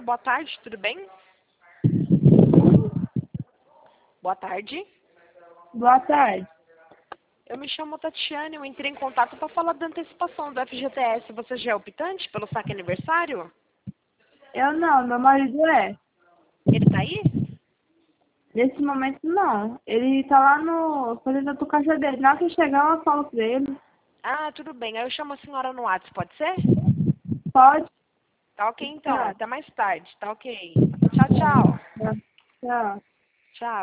Oi, boa tarde, tudo bem? Boa tarde. Boa tarde. Eu me chamo Tatiane, eu entrei em contato para falar da antecipação do FGTS. Você já é optante pelo saque aniversário? Eu não, meu marido é. Ele tá aí? Nesse momento não. Ele tá lá no. Fazendo a caixa dele. Na hora que eu chegar, eu falo pra ele. Ah, tudo bem. Aí eu chamo a senhora no WhatsApp, pode ser? Pode. Tá ok então, Tá. até mais tarde, tá ok. Tchau, tchau. Tá. Tchau.